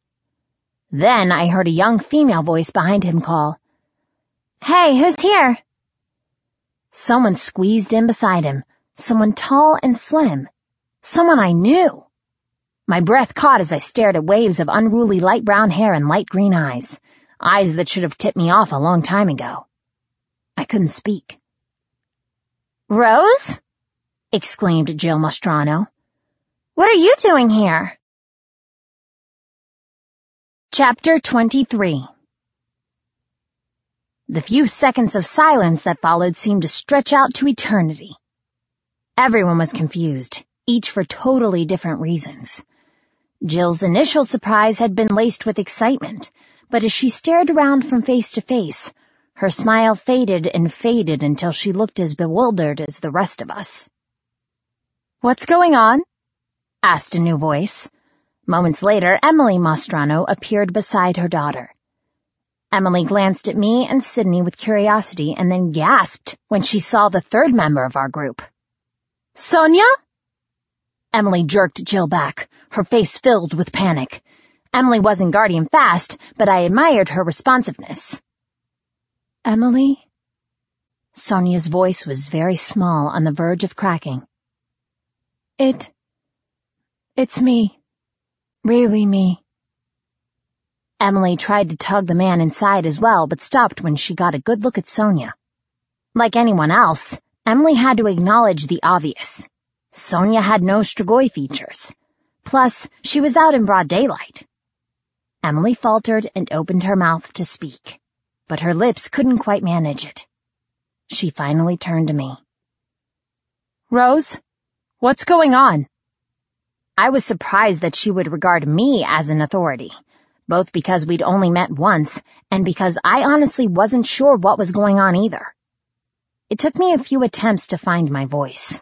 Then I heard a young female voice behind him call, "Hey, who's here?" Someone squeezed in beside him, someone tall and slim, someone I knew. My breath caught as I stared at waves of unruly light brown hair and light green eyes, eyes that should have tipped me off a long time ago. I couldn't speak. "Rose?" exclaimed Jill Mastrano. "What are you doing here?" Chapter twenty-three. The few seconds of silence that followed seemed to stretch out to eternity. Everyone was confused, each for totally different reasons. Jill's initial surprise had been laced with excitement, but as she stared around from face to face, her smile faded and faded until she looked as bewildered as the rest of us. "What's going on?" asked a new voice. Moments later, Emily Mastrano appeared beside her daughter. Emily glanced at me and Sydney with curiosity and then gasped when she saw the third member of our group. "Sonia?" Emily jerked Jill back, her face filled with panic. Emily wasn't guardian fast, but I admired her responsiveness. "Emily?" Sonia's voice was very small, on the verge of cracking. It... it's me. Really me." Emily tried to tug the man inside as well, but stopped when she got a good look at Sonia. Like anyone else, Emily had to acknowledge the obvious. Sonia had no Strigoi features. Plus, she was out in broad daylight. Emily faltered and opened her mouth to speak, but her lips couldn't quite manage it. She finally turned to me. "Rose, what's going on?" I was surprised that she would regard me as an authority, both because we'd only met once and because I honestly wasn't sure what was going on either. It took me a few attempts to find my voice.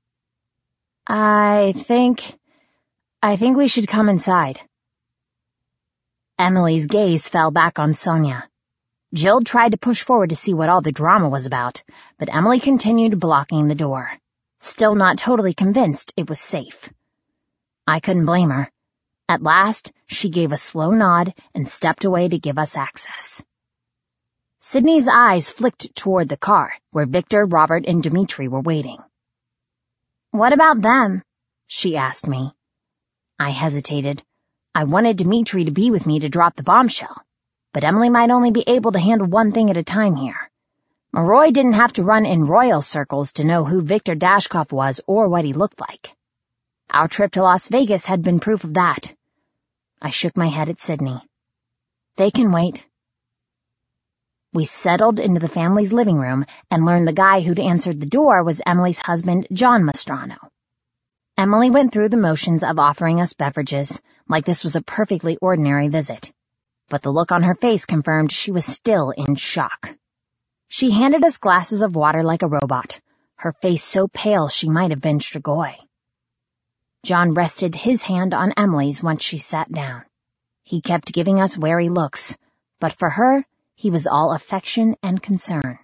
I think... I think we should come inside." Emily's gaze fell back on Sonia. Jill tried to push forward to see what all the drama was about, but Emily continued blocking the door, still not totally convinced it was safe. I couldn't blame her. At last, she gave a slow nod and stepped away to give us access. Sydney's eyes flicked toward the car, where Victor, Robert, and Dmitri were waiting. "What about them?" she asked me. I hesitated. I wanted Dmitri to be with me to drop the bombshell, but Emily might only be able to handle one thing at a time here. Moroi didn't have to run in royal circles to know who Victor Dashkov was or what he looked like. Our trip to Las Vegas had been proof of that. I shook my head at Sydney. "They can wait." We settled into the family's living room and learned the guy who'd answered the door was Emily's husband, John Mastrano. Emily went through the motions of offering us beverages, like this was a perfectly ordinary visit. But the look on her face confirmed she was still in shock. She handed us glasses of water like a robot, her face so pale she might have been Strigoi. John rested his hand on Emily's once she sat down. He kept giving us wary looks, but for her, he was all affection and concern.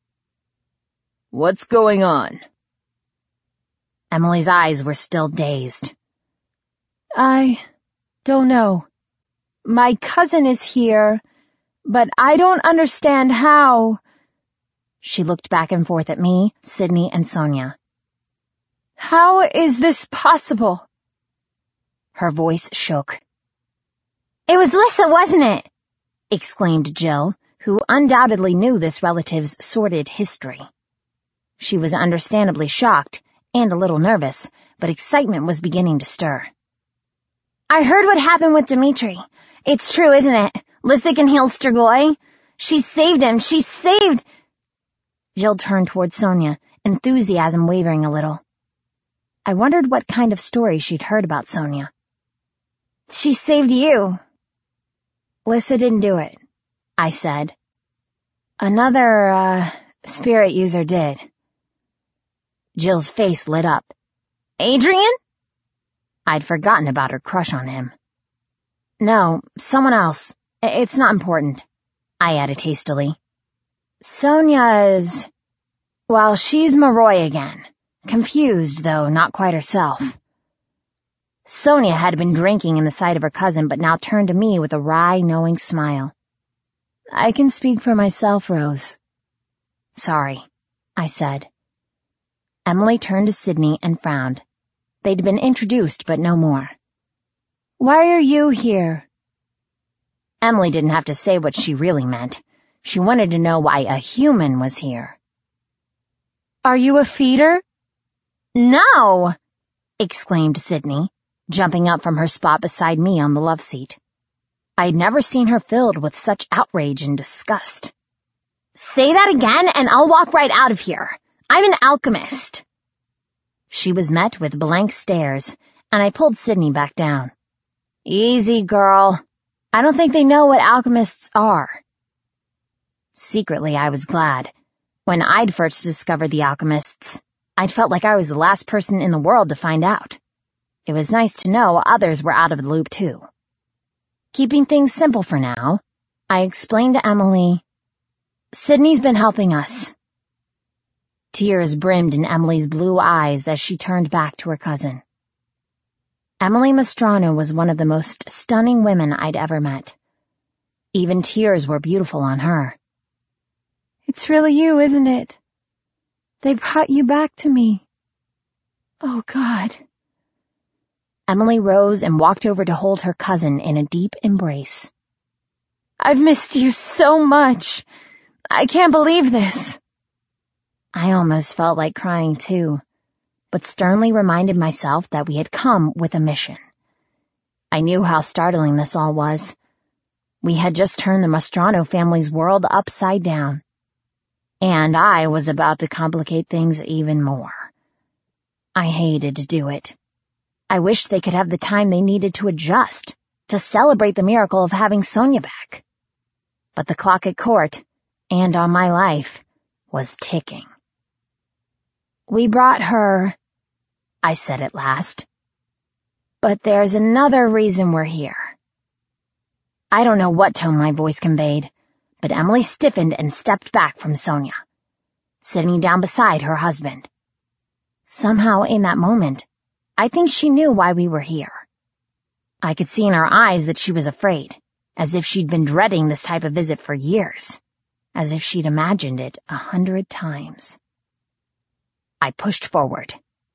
What's going on? Emily's eyes were still dazed. I don't know. My cousin is here, but I don't understand how. She looked back and forth at me, Sydney, and Sonia. How is this possible? Her voice shook. It was Lissa, wasn't it? Exclaimed Jill, who undoubtedly knew this relative's sordid history. She was understandably shocked and a little nervous, but excitement was beginning to stir. I heard what happened with Dimitri. It's true, isn't it? Lissa can heal Strigoi. She saved him. She saved... Jill turned toward Sonia, enthusiasm wavering a little. I wondered what kind of story she'd heard about Sonia. She saved you. Lissa didn't do it, I said. Another, uh, spirit user did. Jill's face lit up. Adrian? I'd forgotten about her crush on him. No, someone else. It's not important, I added hastily. Sonia's... Well, she's Moroi again. Confused, though not quite herself. Sonia had been drinking in the sight of her cousin, but now turned to me with a wry, knowing smile. I can speak for myself, Rose. Sorry, I said. Emily turned to Sydney and frowned. They'd been introduced, but no more. Why are you here? Emily didn't have to say what she really meant. She wanted to know why a human was here. Are you a feeder? No! Exclaimed Sydney, jumping up from her spot beside me on the love seat. I'd never seen her filled with such outrage and disgust. Say that again and I'll walk right out of here. I'm an alchemist. She was met with blank stares, and I pulled Sydney back down. Easy, girl. I don't think they know what alchemists are. Secretly, I was glad. When I'd first discovered the alchemists, I'd felt like I was the last person in the world to find out. It was nice to know others were out of the loop, too. Keeping things simple for now, I explained to Emily, Sydney's been helping us. Tears brimmed in Emily's blue eyes as she turned back to her cousin. Emily Mastrano was one of the most stunning women I'd ever met. Even tears were beautiful on her. It's really you, isn't it? They brought you back to me. Oh, God. Emily rose and walked over to hold her cousin in a deep embrace. I've missed you so much. I can't believe this. I almost felt like crying, too, but sternly reminded myself that we had come with a mission. I knew how startling this all was. We had just turned the Mastrano family's world upside down. And I was about to complicate things even more. I hated to do it. I wished they could have the time they needed to adjust, to celebrate the miracle of having Sonia back. But the clock at court, and on my life, was ticking. We brought her, I said at last. But there's another reason we're here. I don't know what tone my voice conveyed, but Emily stiffened and stepped back from Sonia, sitting down beside her husband. Somehow in that moment, I think she knew why we were here. I could see in her eyes that she was afraid, as if she'd been dreading this type of visit for years, as if she'd imagined it a hundred times. I pushed forward.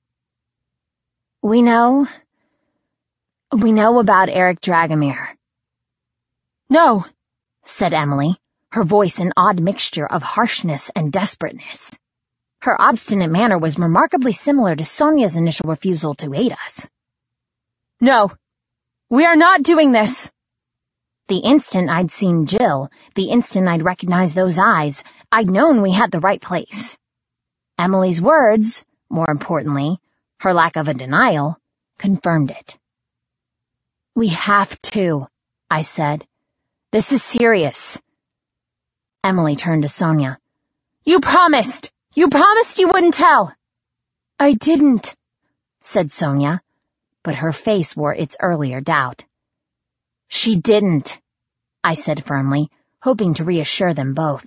We know... We know about Eric Dragomir. No, said Emily, her voice an odd mixture of harshness and desperateness. Her obstinate manner was remarkably similar to Sonia's initial refusal to aid us. No, we are not doing this. The instant I'd seen Jill, the instant I'd recognized those eyes, I'd known we had the right place. Emily's words, more importantly, her lack of a denial, confirmed it. We have to, I said. This is serious. Emily turned to Sonia. You promised! You promised you wouldn't tell! I didn't, said Sonia, but her face wore its earlier doubt. She didn't, I said firmly, hoping to reassure them both.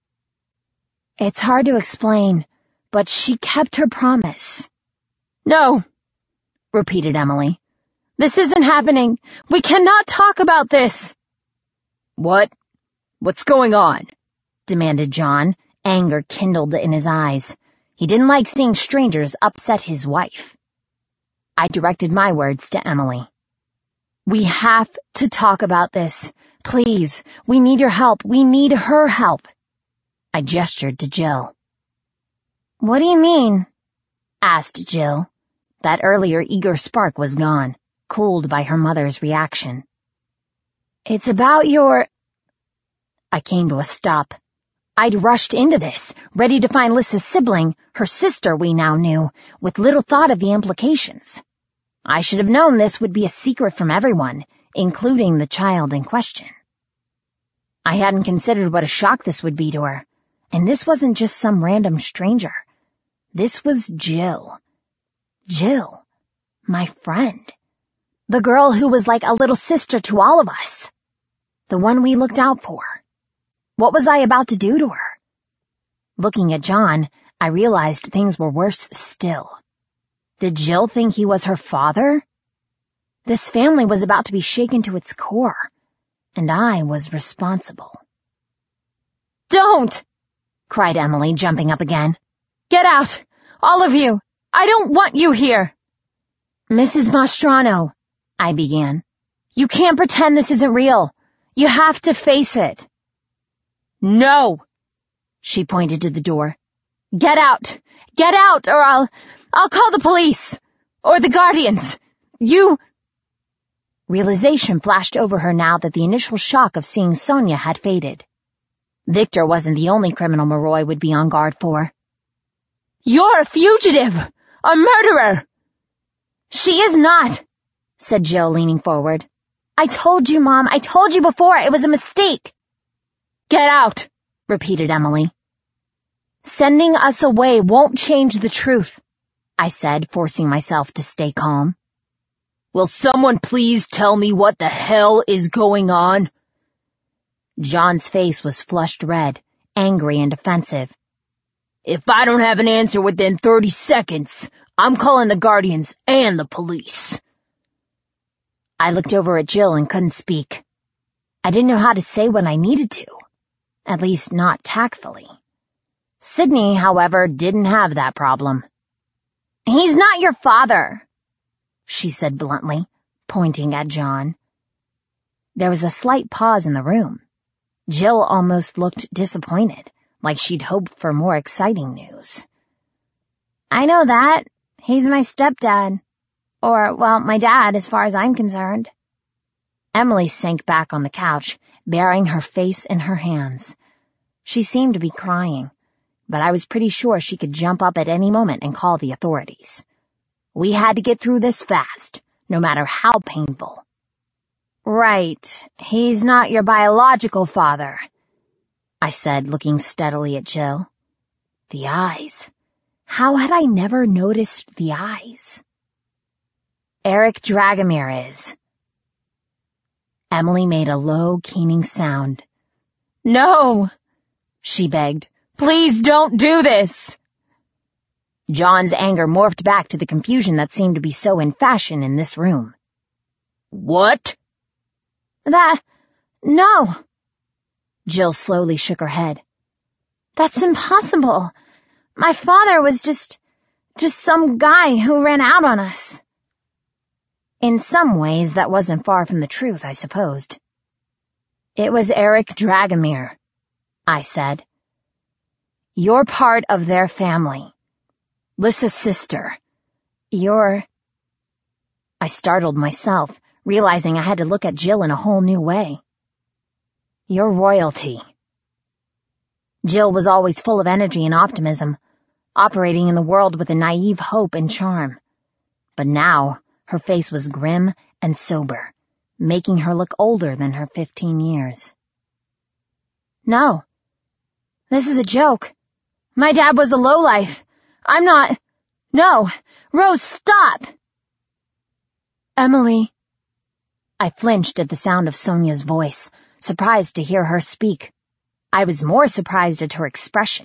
It's hard to explain, but she kept her promise. No, repeated Emily. This isn't happening. We cannot talk about this. What? What's going on? Demanded John, anger kindled in his eyes. He didn't like seeing strangers upset his wife. I directed my words to Emily. We have to talk about this. Please, we need your help. We need her help. I gestured to Jill. What do you mean? Asked Jill. That earlier eager spark was gone, cooled by her mother's reaction. It's about your... I came to a stop. I'd rushed into this, ready to find Lissa's sibling, her sister we now knew, with little thought of the implications. I should have known this would be a secret from everyone, including the child in question. I hadn't considered what a shock this would be to her, and this wasn't just some random stranger. This was Jill. Jill, my friend. The girl who was like a little sister to all of us. The one we looked out for. What was I about to do to her? Looking at John, I realized things were worse still. Did Jill think he was her father? This family was about to be shaken to its core, and I was responsible. Don't! Cried Emily, jumping up again. Get out! All of you! I don't want you here! Missus Mastrano, I began. You can't pretend this isn't real. You have to face it. No! She pointed to the door. Get out! Get out, or I'll... I'll call the police! Or the guardians! You... Realization flashed over her now that the initial shock of seeing Sonia had faded. Victor wasn't the only criminal Maroy would be on guard for. You're a fugitive! A murderer! She is not, said Jill, leaning forward. I told you, Mom. I told you before. It was a mistake. Get out, repeated Emily. Sending us away won't change the truth, I said, forcing myself to stay calm. Will someone please tell me what the hell is going on? John's face was flushed red, angry and defensive. If I don't have an answer within thirty seconds, I'm calling the guardians and the police. I looked over at Jill and couldn't speak. I didn't know how to say what I needed to, at least not tactfully. Sydney, however, didn't have that problem. He's not your father, she said bluntly, pointing at John. There was a slight pause in the room. Jill almost looked disappointed, like she'd hoped for more exciting news. I know that. He's my stepdad. Or, well, my dad, as far as I'm concerned. Emily sank back on the couch, burying her face in her hands. She seemed to be crying, but I was pretty sure she could jump up at any moment and call the authorities. We had to get through this fast, no matter how painful. Right, he's not your biological father, I said, looking steadily at Jill. The eyes. How had I never noticed the eyes? Eric Dragomir is. Emily made a low, keening sound. No, she begged. Please don't do this. John's anger morphed back to the confusion that seemed to be so in fashion in this room. What? That... no. Jill slowly shook her head. That's impossible. My father was just... just some guy who ran out on us. In some ways, that wasn't far from the truth, I supposed. It was Eric Dragomir, I said. You're part of their family. Lissa's sister. You're... I startled myself, realizing I had to look at Jill in a whole new way. You're royalty. Jill was always full of energy and optimism, operating in the world with a naive hope and charm. But now, her face was grim and sober, making her look older than her fifteen years. No. This is a joke. My dad was a lowlife. I'm not... No! Rose, stop! Emily. I flinched at the sound of Sonia's voice, surprised to hear her speak. I was more surprised at her expression.